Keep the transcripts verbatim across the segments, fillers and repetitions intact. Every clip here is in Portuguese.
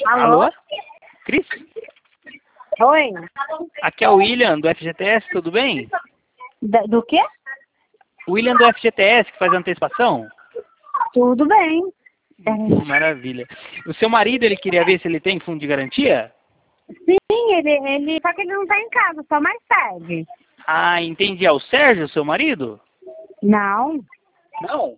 Alô? Alô? Cris? Oi? Aqui é o William, do F G T S, tudo bem? Da- do quê? O William do F G T S, que faz antecipação? Tudo bem. Maravilha. O seu marido, ele queria ver se ele tem fundo de garantia? Sim, ele, ele. Só que ele não tá em casa, só mais tarde. Ah, entendi. É o Sérgio, seu marido? Não, Não.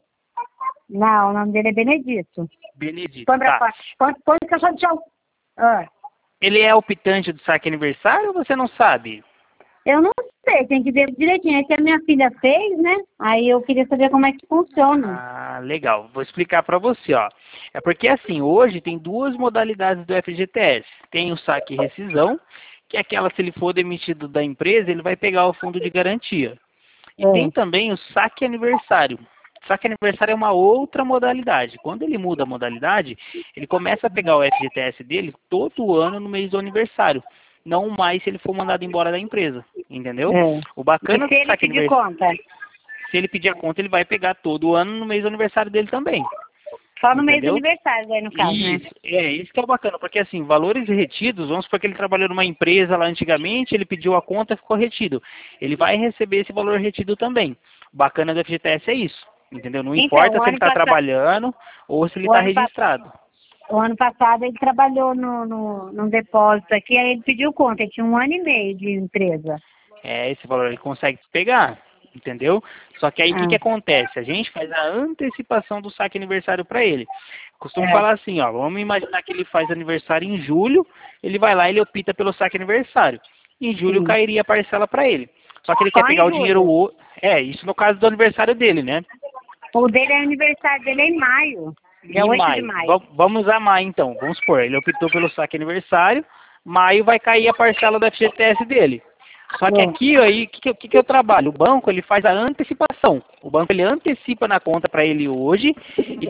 não, o nome dele é Benedito. Benedito, Põe pra tá. fora. Põe, põe o cachorro de chão. Ah, Ele é optante do saque aniversário ou você não sabe? eu não sei, tem que ver direitinho. É que a minha filha fez, né? Aí eu queria saber como é que funciona. Ah, legal. Vou explicar para você, ó. É porque assim, hoje tem duas modalidades do F G T S. Tem o saque e rescisão, que é aquela, se ele for demitido da empresa, ele vai pegar o fundo de garantia. E É. tem também o saque aniversário. Saque aniversário é uma outra modalidade. Quando ele muda a modalidade, ele começa a pegar o F G T S dele todo ano no mês do aniversário. Não mais se ele for mandado embora da empresa. Entendeu? É. O bacana E se do ele saque pedir aniversário, conta? se ele pedir a conta, ele vai pegar todo ano no mês do aniversário dele também. Só no mês do Entendeu? aniversário, aí no caso, né? Isso, é, isso que é o bacana, porque assim, valores retidos, vamos supor que ele trabalhou numa empresa lá antigamente, ele pediu a conta e ficou retido. Ele vai receber esse valor retido também. O bacana do F G T S é isso, entendeu? Não Então, importa o se ele ano está passado, trabalhando ou se ele o está ano, pa- registrado. o ano passado ele trabalhou no, no, num depósito aqui, aí ele pediu conta, ele tinha um ano e meio de empresa. É, esse valor ele consegue pegar, entendeu? Só que aí o que, Ah, que acontece? A gente faz a antecipação do saque aniversário para ele. Costumo é. falar assim, ó, vamos imaginar que ele faz aniversário em julho, ele vai lá e ele opta pelo saque aniversário. Em julho Sim. cairia a parcela para ele. Só que ele quer Só pegar em o dinheiro, julho. o- é, isso no caso do aniversário dele, né? O dele é aniversário dele é em maio, dia Em oito de maio. maio. Va- Vamos a maio então, vamos supor, ele optou pelo saque aniversário, maio vai cair a parcela do F G T S dele. Só que É. aqui, aí, o que, que, que eu trabalho? O banco, ele faz a antecipação. O banco, ele antecipa na conta para ele hoje e